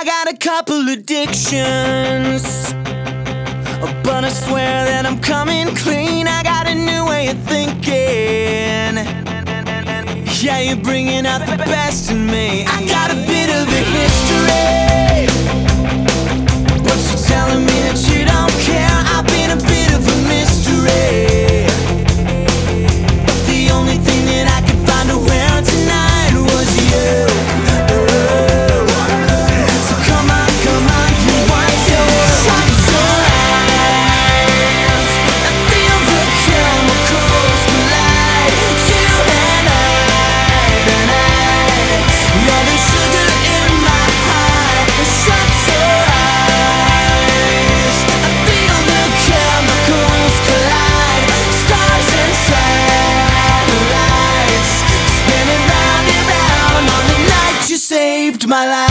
I got a couple addictions, but I swear that I'm coming clean. I got a new way of thinking. Yeah, you're bringing out the best in me. I got a bit of a history, but you're telling me that you don't care. I've been a bit of a mystery. The only thing that I could find to wear tonight was you. So come on, you want to shut your eyes and feel the chemicals collide. You and you're the sugar in my heart. Shut your eyes and feel the chemicals collide. Stars and satellites spinning round and round on the night you saved my life.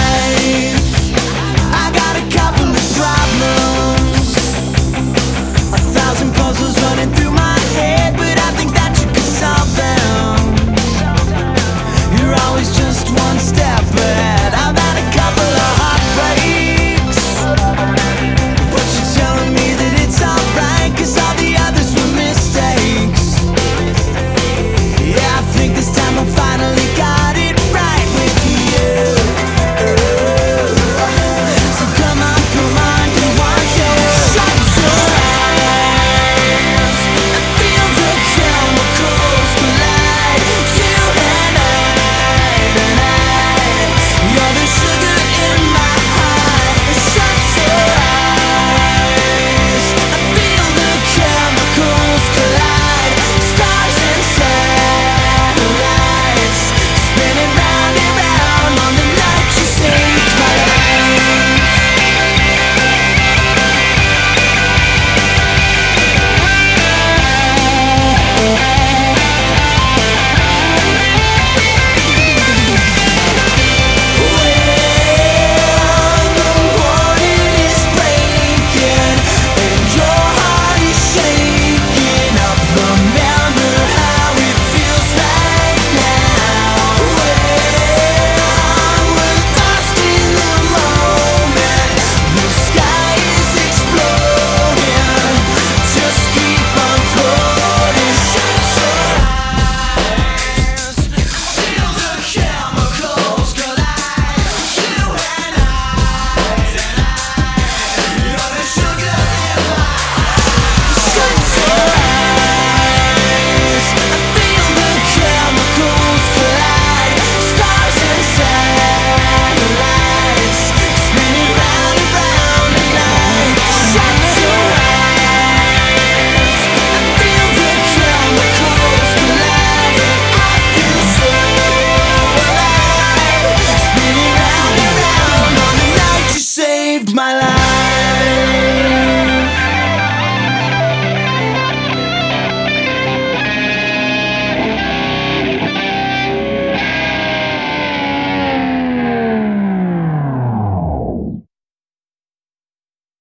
I got a couple of problems, 1,000 puzzles running through my head, but I think that you could solve them. You're always just one step ahead. I've had a couple of heartbreaks, but you're telling me that it's alright, 'cause all the others were mistakes. Yeah, I think this time I finally got it right with you. So come on, you want to shut your eyes and feel the chemicals collide. You and you're the sugar in my heart. Shut your eyes and feel the chemicals collide. Stars and satellites spinning round and round on the night you saved my life. My life.